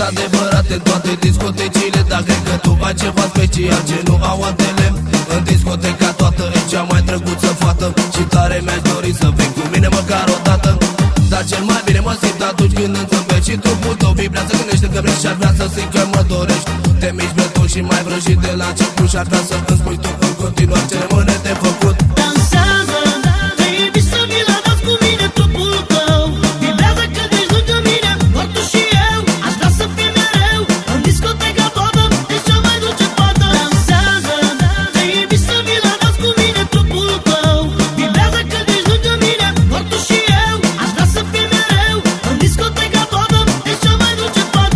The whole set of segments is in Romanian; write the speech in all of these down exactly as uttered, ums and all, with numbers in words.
adevărat în toate discotecile, dar cred că tu ai ceva special ce nu au altele. În discoteca toată e cea mai drăguță fată și tare mi-aș dori să vii cu mine măcar o dată. Dar cel mai bine mă simt atunci când înțepești și trupul tău vibrează, gândește că vrei și-ar vrea să simt că mă dorești. Te miști bretul și mai vrăjit de la început și-ar vrea să îmi spui tu în continuare ce rămâne de făcut. Dansează, te iubi să mi la dans cu mine trupul tău. Vibrează când ești lângă mine, doar tu și eu. Aș vrea să fii mereu în discoteca toată, ești cea mai dulce fată. Dansează, te iubi să mi la dans cu mine trupul tău. Vibrează când ești lângă mine, doar tu și eu. Aș vrea să fii mereu în discoteca toată, ești cea mai dulce fată.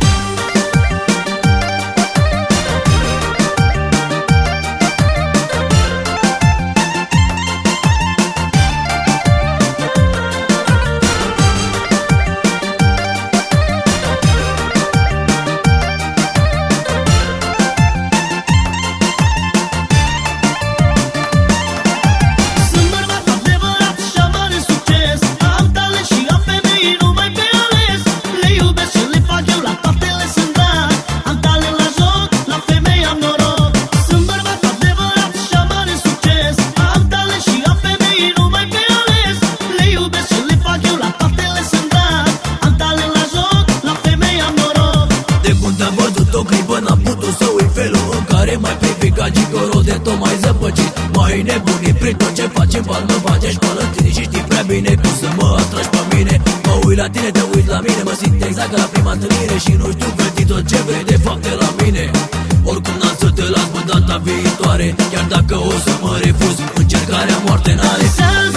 Sunt bărbat adevărat și am mare succes. Am talent și am femei numai pe ales. Le iubesc și le fac eu, la toate le sunt dat. Am talent la joc, la femei am noroc. Sunt bărbat adevărat și am mare succes. Am talent și am femei numai pe ales. Le iubesc și le fac eu, la toate le sunt dat. Am talent la joc, la femei am noroc. De când am văzut o clipă n-am putut să uit felul în care m-ai privit ca gigoro de tot mai zăpăcit. Mai nebunit prin tot ce facem, bani mă face școală tine și știi prea bine cum să mă atragi pe mine. Mă uit la tine, te uit la mine, mă simt exact ca la prima întâlnire și nu știu gândi tot ce vrei de fapt de la mine. Oricum n-am să te las pe data viitoare, chiar dacă o să mă refuz, încercarea moarte n-are.